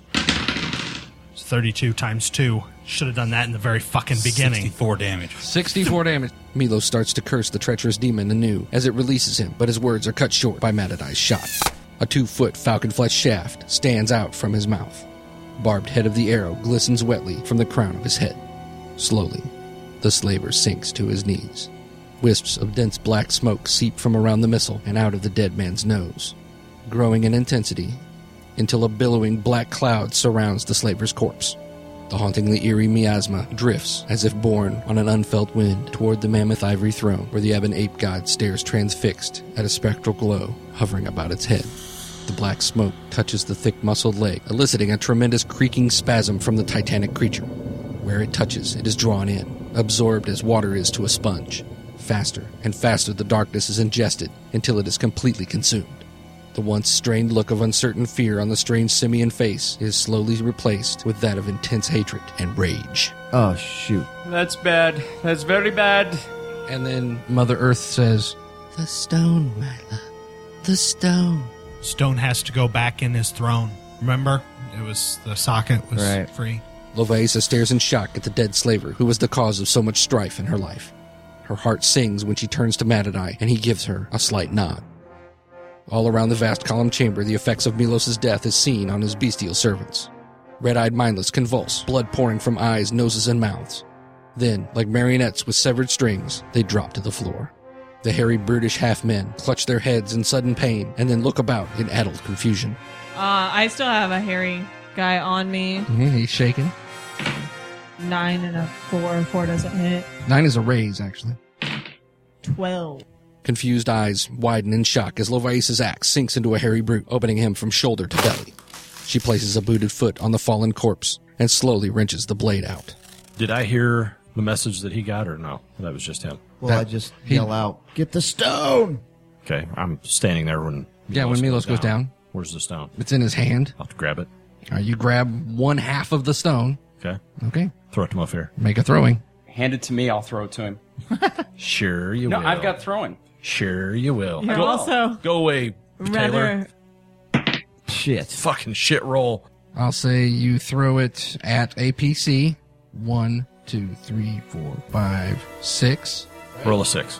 It's thirty-two times two. Should have done that in the very fucking beginning. sixty-four damage. sixty-four damage. Milo starts to curse the treacherous demon anew as it releases him, but his words are cut short by Matadai's shot. A two-foot falcon flesh shaft stands out from his mouth. Barbed head of the arrow glistens wetly from the crown of his head. Slowly, the slaver sinks to his knees. Wisps of dense black smoke seep from around the missile and out of the dead man's nose, growing in intensity until a billowing black cloud surrounds the slaver's corpse. The hauntingly eerie miasma drifts as if borne on an unfelt wind toward the mammoth ivory throne where the ebon ape god stares transfixed at a spectral glow hovering about its head. The black smoke touches the thick muscled leg, eliciting a tremendous creaking spasm from the titanic creature. Where it touches, it is drawn in, absorbed as water is to a sponge. Faster and faster the darkness is ingested until it is completely consumed. The once strained look of uncertain fear on the strange simian face is slowly replaced with that of intense hatred and rage. Oh, shoot. That's bad. That's very bad. And then Mother Earth says, The stone, my love. The stone. Stone has to go back in his throne. Remember? It was the socket was Right. free. Lovaisa stares in shock at the dead slaver who was the cause of so much strife in her life. Her heart sings when she turns to Matadai, and he gives her a slight nod. All around the vast column chamber, the effects of Milos' death is seen on his bestial servants. Red-eyed mindless convulse, blood pouring from eyes, noses, and mouths. Then, like marionettes with severed strings, they drop to the floor. The hairy, brutish half-men clutch their heads in sudden pain and then look about in addled confusion. Uh, I still have a hairy guy on me. Mm-hmm, he's shaking. Nine and a four. Four doesn't hit. Nine is a raise, actually. Twelve. Confused eyes widen in shock as Lovaisa's axe sinks into a hairy brute, opening him from shoulder to belly. She places a booted foot on the fallen corpse and slowly wrenches the blade out. Did I hear the message that he got or no? That was just him. Well, That- I just he- yell out, "Get the stone!" Okay, I'm standing there when Yeah, when Milos goes down. Where's the stone? It's in his hand. I'll have to grab it. Uh, you grab one half of the stone. Okay. Okay. Throw it to Mofir. Make a throwing. Hand it to me. I'll throw it to him. Sure you No, will. I've got throwing. Sure you will. You're go, also go away, Taylor. rather. Shit. Fucking shit roll. I'll say you throw it at a P C. One, two, three, four, five, six. Roll a six.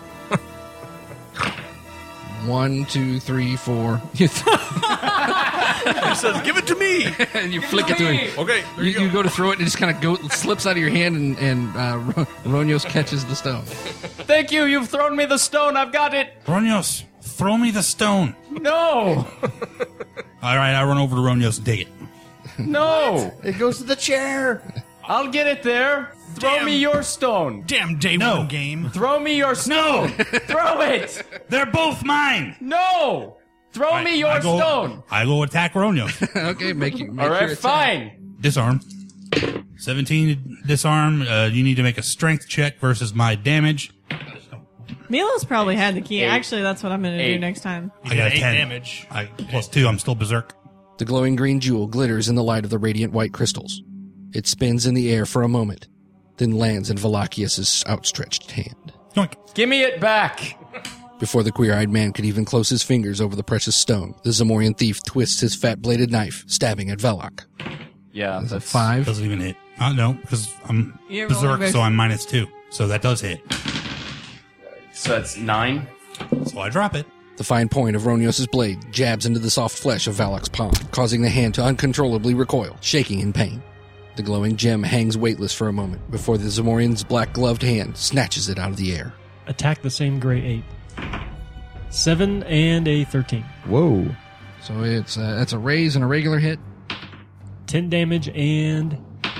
One, two, three, four. You th- He says, "Give it to me." and you flick it to him. Okay, there You, you, you go. go to throw it, and it just kind of go slips out of your hand, and, and uh, Ro- Ronios catches the stone. Thank you. You've thrown me the stone. I've got it. Ronios, throw me the stone. No. All right, I run over to Ronios, dig it. No. It goes to the chair. I'll get it there. Throw Damn. me your stone. Damn day No. one game. Throw me your stone. No, Throw it. they're both mine. No. Throw I- me your I go, stone. I go attack Ronios. Okay, make you. Make All your right, attack. fine. Disarm. seventeen disarm. Uh, you need to make a strength check versus my damage. Milos probably had the key. Eight. Actually, that's what I'm going to do Eight. next time. I got a eight ten damage. I plus two. I'm still berserk. The glowing green jewel glitters in the light of the radiant white crystals. It spins in the air for a moment, then lands in Valachius's outstretched hand. Yoink. Give me it back. Before the queer-eyed man could even close his fingers over the precious stone, the Zamorian thief twists his fat-bladed knife, stabbing at Velok. Yeah, That's a that's five. Doesn't even hit. Uh, no, because I'm You're berserk, rolling so I'm minus two. So that does hit. So that's nine. So I drop it. The fine point of Ronios' blade jabs into the soft flesh of Valak's palm, causing the hand to uncontrollably recoil, shaking in pain. The glowing gem hangs weightless for a moment before the Zamorian's black-gloved hand snatches it out of the air. Attack the same gray ape. Seven and a thirteen. Whoa. So it's uh, that's a raise and a regular hit. Ten damage and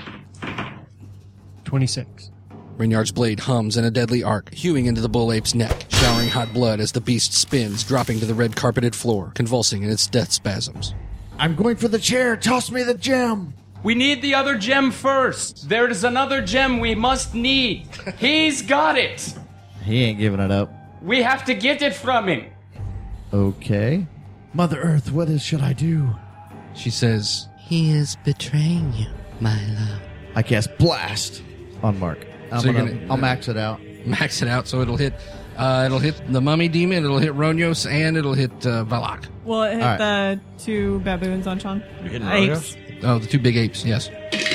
twenty-six. Reynard's blade hums in a deadly arc, hewing into the bull ape's neck, showering hot blood as the beast spins, dropping to the red-carpeted floor, convulsing in its death spasms. I'm going for the chair. Toss me the gem. We need the other gem first. There is another gem we must need. He's got it. He ain't giving it up. We have to get it from him. Okay. Mother Earth, what is should I do? She says, He is betraying you, my love. I cast Blast on Mark. I'm So you're gonna, gonna- I'll max it out. max it out so it'll hit uh, it'll hit the mummy demon, it'll hit Ronios, and it'll hit uh, Valak. Will it hit All right. the two baboons on Sean? You hitting Apes. Oh, the two big apes, yes.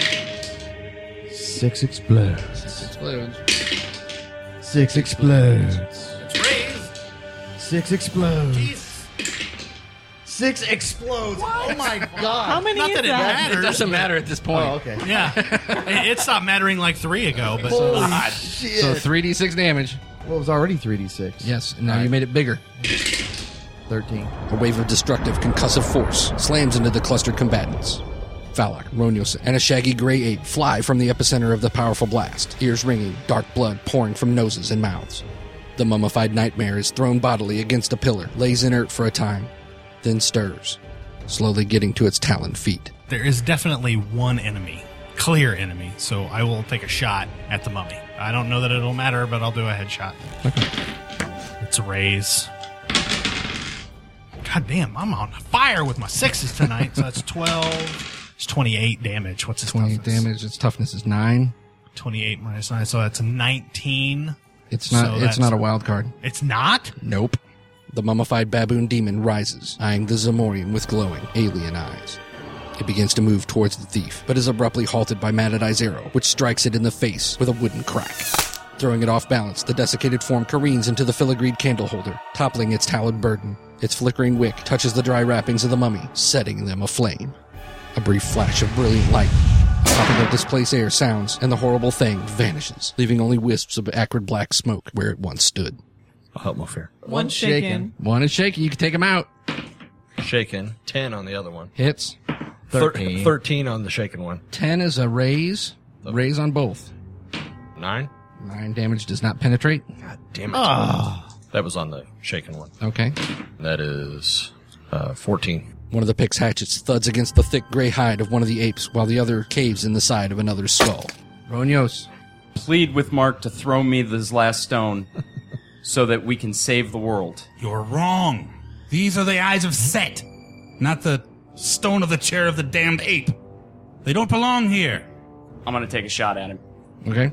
Six explodes. Six explodes. Six explodes. Six explodes. Six explodes. Oh my god. How many Not is that it that? matters. It doesn't matter at this point. Oh, okay. Yeah. it, it stopped mattering like three ago, but Holy God. shit. So three d six damage. Well, it was already three d six. Yes, and now you made it bigger. thirteen. A wave of destructive concussive force slams into the clustered combatants. Valak, Ronios, and a shaggy gray ape fly from the epicenter of the powerful blast, ears ringing, dark blood pouring from noses and mouths. The mummified nightmare is thrown bodily against a pillar, lays inert for a time, then stirs, slowly getting to its taloned feet. There is definitely one enemy, clear enemy, so I will take a shot at the mummy. I don't know that it'll matter, but I'll do a headshot. It's a raise. God damn, I'm on fire with my sixes tonight. So that's twelve. It's twenty-eight damage. What's its twenty toughness? damage, its toughness is nine. twenty-eight minus nine, so that's a nineteen. It's not So it's that's- not a wild card. It's not? Nope. The mummified baboon demon rises, eyeing the Zamorian with glowing, alien eyes. It begins to move towards the thief, but is abruptly halted by Matadai's arrow, which strikes it in the face with a wooden crack. Throwing it off balance, the desiccated form careens into the filigreed candle holder, toppling its taloned burden. Its flickering wick touches the dry wrappings of the mummy, setting them aflame. A brief flash of brilliant light, a popping of displaced air sounds, and the horrible thing vanishes, leaving only wisps of acrid black smoke where it once stood. I'll help Mofir. One shaken. One is shaky, you can take him out. Shaken. ten on the other one. Hits. Thir- thirteen. thirteen on the shaken one. ten is a raise. Raise on both. nine? Nine damage does not penetrate. God damn it. Ah. That was on the shaken one. Okay. That is uh, fourteen. One of the pick's hatchets thuds against the thick gray hide of one of the apes, while the other caves in the side of another's skull. Ronios. Plead with Mark to throw me this last stone so that we can save the world. You're wrong. These are the eyes of Set, not the stone of the chair of the damned ape. They don't belong here. I'm going to take a shot at him. Okay.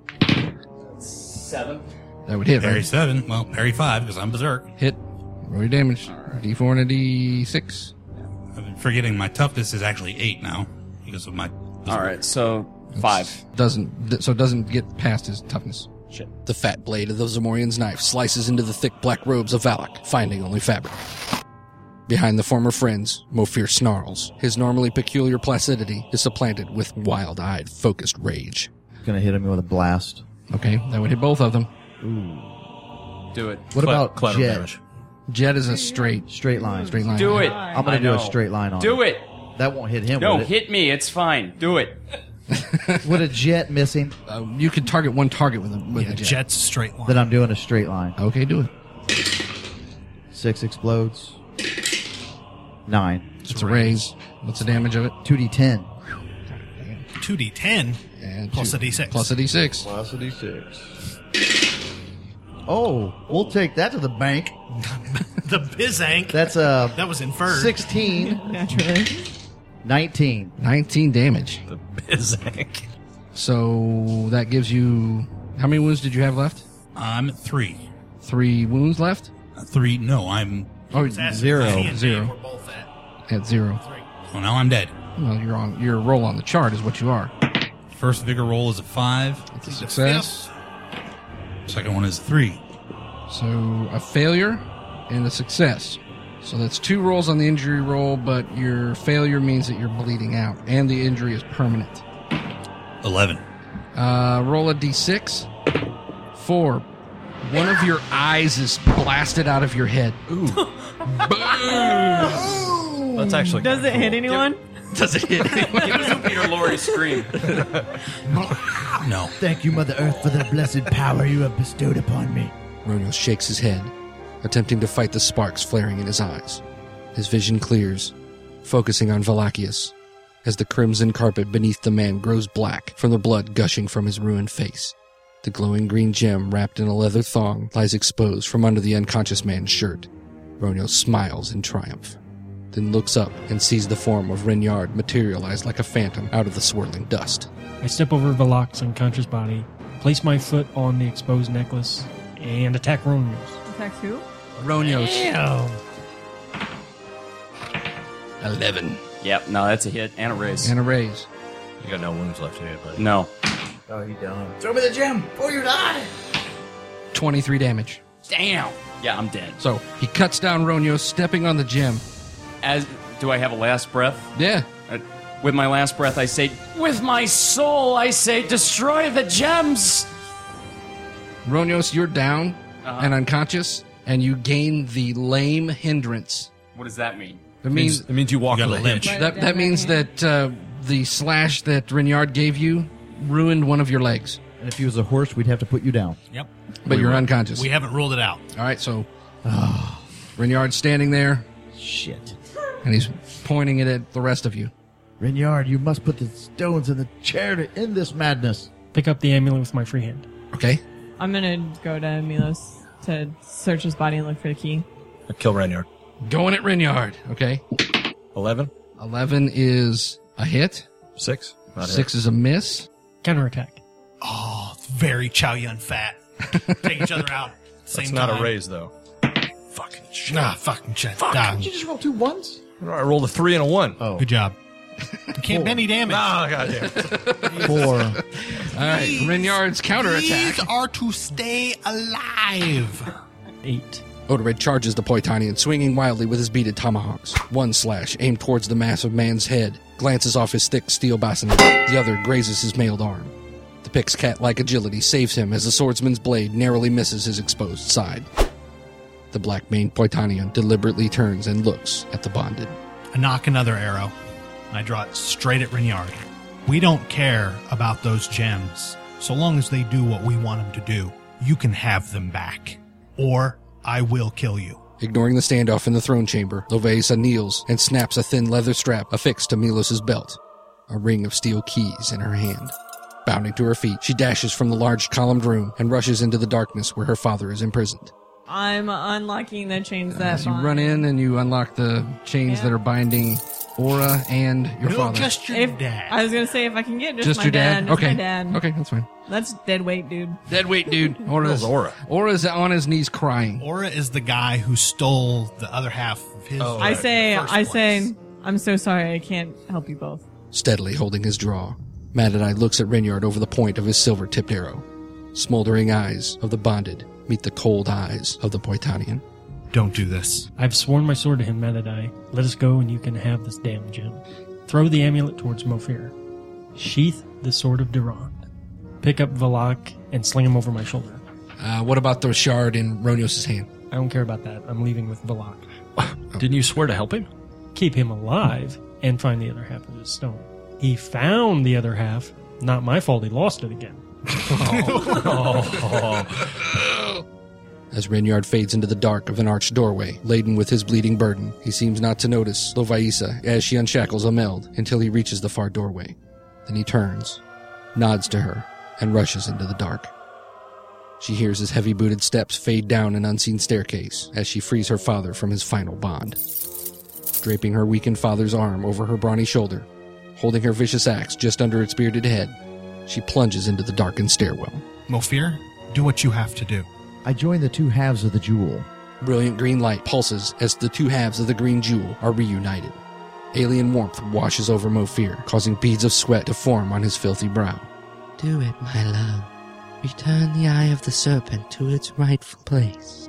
Seven. That would hit, Parry right? seven. Well, parry five because I'm berserk. Hit. Roll your damage. D four and a D six. I've been forgetting my toughness is actually eight now because of my. All right, so five. Doesn't, so it doesn't get past his toughness. Shit. The fat blade of the Zamorian's knife slices into the thick black robes of Valak, finding only fabric. Behind the former friends, Mofir snarls. His normally peculiar placidity is supplanted with wild-eyed, focused rage. Gonna hit him with a blast. Okay, that would hit both of them. Do it. What about Collateral Jet? damage. Jet is a straight, Straight line. straight line. Do it. I'm gonna I do know. a straight line on Do him. it. That won't hit him. No, would it? hit me. It's fine. Do it. With a jet missing, Uh, you can target one target with a, with Yeah, a jet. jet's a straight line. then I'm doing a straight line. Okay, do it. Six explodes. Nine. It's a raise. What's the damage of it? two d ten. two d ten And plus two- a d six. Plus a D six. Plus a d six. Oh, we'll take that to the bank. The Bizank. That's a That was inferred. sixteen. Naturally. nineteen. nineteen damage. The Bizank. So that gives you... How many wounds did you have left? I'm at three. Three wounds left? Uh, three. No, I'm. Oh, Zero. He and Dave Zero. were both at at zero. three. Well, now I'm dead. Well, you're on your roll on the chart is what you are. First vigor roll is a five. It's a success. Second one is a three. So a failure and a success. So that's two rolls on the injury roll, but your failure means that you're bleeding out, and the injury is permanent. eleven. Uh, roll a d six. Four. One of your eyes is blasted out of your head. Ooh. Boom! That's actually Does it hit anyone? Does it hit anyone? Give us a Peter Lorre scream. No. Thank you, Mother Earth, for the blessed power you have bestowed upon me. Ronios shakes his head, attempting to fight the sparks flaring in his eyes. His vision clears, focusing on Valachius, as the crimson carpet beneath the man grows black from the blood gushing from his ruined face. The glowing green gem wrapped in a leather thong lies exposed from under the unconscious man's shirt. Ronios smiles in triumph, then looks up and sees the form of Reynard materialize like a phantom out of the swirling dust. I step over Valak's unconscious body, place my foot on the exposed necklace, and attack Ronios. Attacks who? Ronios. Damn. Eleven. Yep, no, that's a hit and a raise. And a raise. You got no wounds left here, buddy. No. Oh, you don't. Throw me the gem before you die. twenty-three damage. Damn. Yeah, I'm dead. So he cuts down Ronios, stepping on the gem. As do I have a last breath? Yeah. Uh, with my last breath, I say, with my soul, I say, destroy the gems. Ronios, you're down Uh-huh. and unconscious, and you gain the lame hindrance. What does that mean? It means It means you walk You with got a a hitch. limp. that that means that uh, the slash that Reynard gave you ruined one of your legs, And if he was a horse, we'd have to put you down. Yep. but you're unconscious. We haven't ruled it out. All right, so Reynard's standing there, Shit. and he's pointing it at the rest of you. Reynard, you must put the stones in the chair to end this madness. Pick up the amulet with my free hand. Okay. I'm gonna go to Milos to search his body and look for the key. Kill Reynard. Going at Reynard. Okay. Eleven. Eleven is a hit. Six. Not Six is a miss. Counterattack. Oh, it's very Chow Yun fat. Take each other out. at the Same That's not time. a raise, though. Fucking shit. Nah, fucking shit. Fuck. Nah. Did you just roll two ones? I rolled a three and a one. Oh. Good job. You can't bend any damage. Oh, goddamn. Four. All right. Reynard's counterattack. These are to stay alive. Eight. Odored charges the Poitanian, swinging wildly with his beaded tomahawks. One slash, aimed towards the massive man's head, glances off his thick steel bassinet. The other grazes his mailed arm. The pick's cat-like agility saves him as the swordsman's blade narrowly misses his exposed side. The black-maned Poitanian deliberately turns and looks at the bonded. I knock another arrow. And I draw it straight at Reynard. We don't care about those gems. So long as they do what we want them to do, you can have them back. Or I will kill you. Ignoring the standoff in the throne chamber, Lovaisa kneels and snaps a thin leather strap affixed to Milos' belt, a ring of steel keys in her hand. Bounding to her feet, she dashes from the large columned room and rushes into the darkness where her father is imprisoned. I'm unlocking the chains that As you bind. run in and you unlock the chains Yeah. that are binding Aura and your No, father. just your If, dad. I was gonna say if I can get just, Just my your dad? dad. Just Okay. my dad. Okay, that's fine. That's dead weight, dude. Dead weight, dude. Aura's, Aura? Aura's on his knees crying. Aura is the guy who stole the other half of his. Oh, I right. say, First I place. say, I'm so sorry. I can't help you both. Steadily holding his draw, Mad-Eye looks at Reynard over the point of his silver-tipped arrow. Smoldering eyes of the bonded meet the cold eyes of the Poitanian. Don't do this. I've sworn my sword to him, Mad-Eye. Let us go and you can have this damn gem. Throw the amulet towards Mofir. Sheath the sword of Durand. Pick up Valak and sling him over my shoulder. Uh, what about the shard in Ronios' hand? I don't care about that. I'm leaving with Valak. Didn't you swear to help him? Keep him alive and find the other half of his stone. He found the other half. Not my fault he lost it again. As Reynard fades into the dark of an arched doorway, laden with his bleeding burden, he seems not to notice Lovaisa as she unshackles Ameld until he reaches the far doorway. Then he turns, nods to her, and rushes into the dark. She hears his heavy-booted steps fade down an unseen staircase as she frees her father from his final bond. Draping her weakened father's arm over her brawny shoulder, holding her vicious axe just under its bearded head, she plunges into the darkened stairwell. Mofir, do what you have to do. I join the two halves of the jewel. Brilliant green light pulses as the two halves of the green jewel are reunited. Alien warmth washes over Mofir, causing beads of sweat to form on his filthy brow. Do it, my love. Return the eye of the serpent to its rightful place.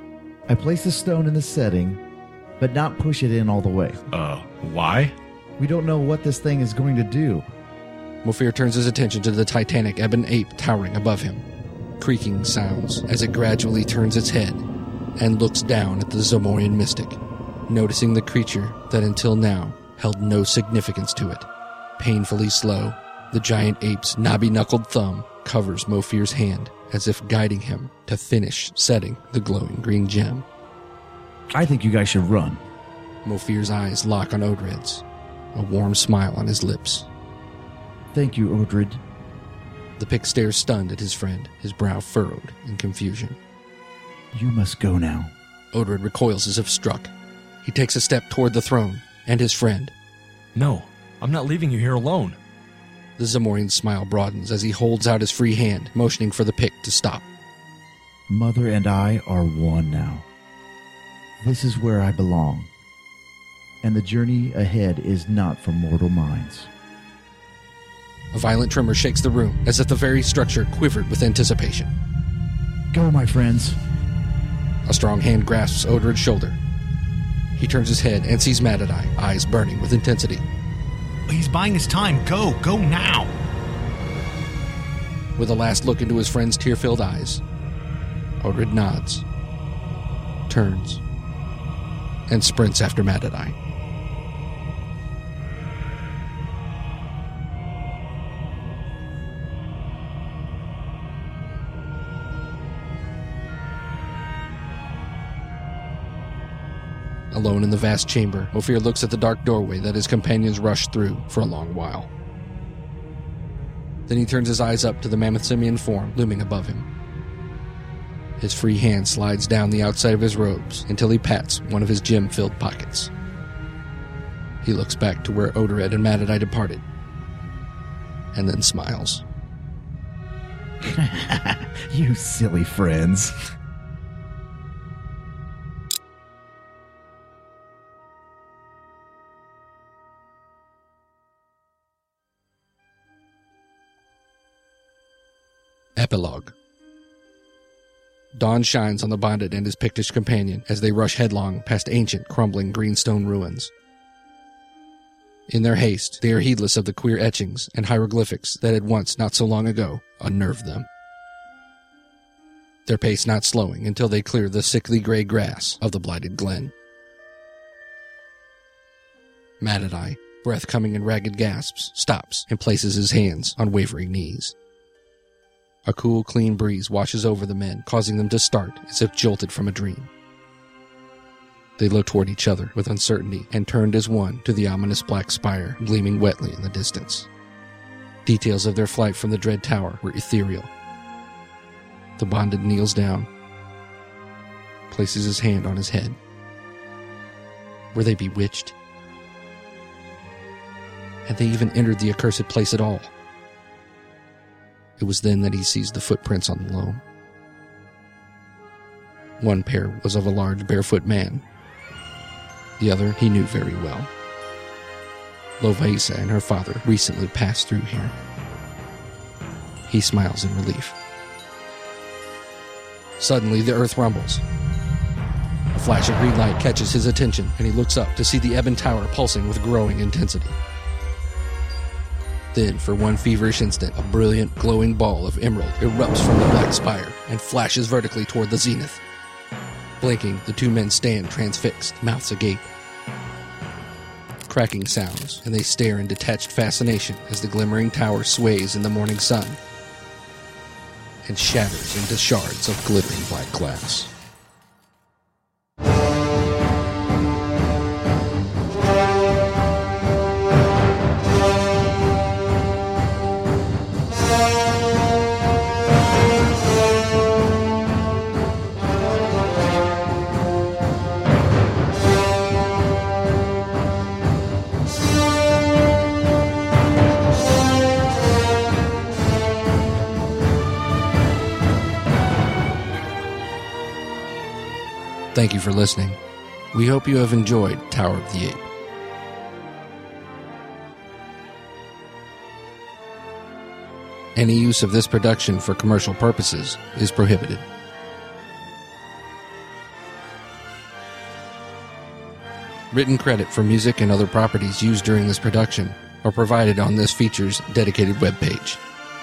I place the stone in the setting, but not push it in all the way. Uh, why? We don't know what this thing is going to do. Mofir turns his attention to the titanic ebon ape towering above him. Creaking sounds as it gradually turns its head and looks down at the Zamorian mystic, noticing the creature that until now held no significance to it. Painfully slow, the giant ape's knobby-knuckled thumb covers Mofir's hand as if guiding him to finish setting the glowing green gem. I think you guys should run. Mofir's eyes lock on Odred's, a warm smile on his lips. Thank you, Odred. The Pict stares stunned at his friend, his brow furrowed in confusion. You must go now. Odred recoils as if struck. He takes a step toward the throne and his friend. No, I'm not leaving you here alone. The Zamorian's smile broadens as he holds out his free hand, motioning for the Pict to stop. Mother and I are one now. This is where I belong. And the journey ahead is not for mortal minds. A violent tremor shakes the room, as if the very structure quivered with anticipation. Go, my friends. A strong hand grasps Odred's shoulder. He turns his head and sees Madadai, eyes burning with intensity. He's buying his time. Go, go now. With a last look into his friend's tear-filled eyes, Odred nods, turns, and sprints after Madadai. Alone in the vast chamber, Mofir looks at the dark doorway that his companions rushed through for a long while. Then he turns his eyes up to the mammoth simian form looming above him. His free hand slides down the outside of his robes until he pats one of his gem-filled pockets. He looks back to where Odred and Madadai departed, and then smiles. You silly friends. Epilogue. Dawn shines on the Bonded and his Pictish companion as they rush headlong past ancient, crumbling greenstone ruins. In their haste, they are heedless of the queer etchings and hieroglyphics that had once, not so long ago, unnerved them. Their pace not slowing until they clear the sickly gray grass of the blighted glen. Madadai, breath coming in ragged gasps, stops and places his hands on wavering knees. A cool, clean breeze washes over the men, causing them to start as if jolted from a dream. They looked toward each other with uncertainty and turned as one to the ominous black spire gleaming wetly in the distance. Details of their flight from the dread tower were ethereal. The Bonded kneels down, places his hand on his head. Were they bewitched? Had they even entered the accursed place at all? It was then that he sees the footprints on the loam. One pair was of a large barefoot man. The other he knew very well. Lovaisa and her father recently passed through here. He smiles in relief. Suddenly the earth rumbles. A flash of green light catches his attention, and he looks up to see the ebon tower pulsing with growing intensity. Then, for one feverish instant, a brilliant, glowing ball of emerald erupts from the black spire and flashes vertically toward the zenith. Blinking, the two men stand transfixed, mouths agape. Cracking sounds, and they stare in detached fascination as the glimmering tower sways in the morning sun and shatters into shards of glittering black glass. Thank you for listening. We hope you have enjoyed Tower of the Ape. Any use of this production for commercial purposes is prohibited. Written credit for music and other properties used during this production are provided on this feature's dedicated webpage.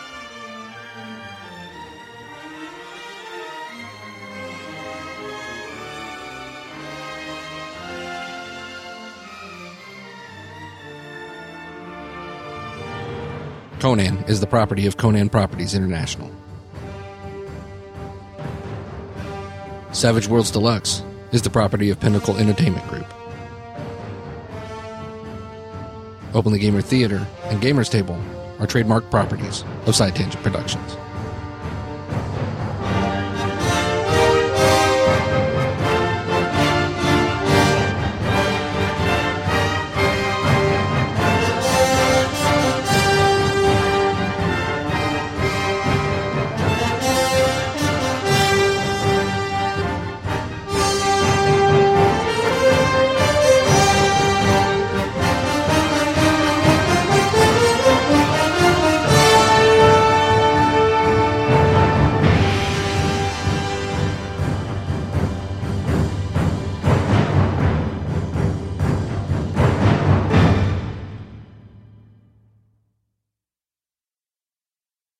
Conan is the property of Conan Properties International. Savage Worlds Deluxe is the property of Pinnacle Entertainment Group. Openly Gamer Theater and Gamers Table are trademark properties of Side Tangent Productions.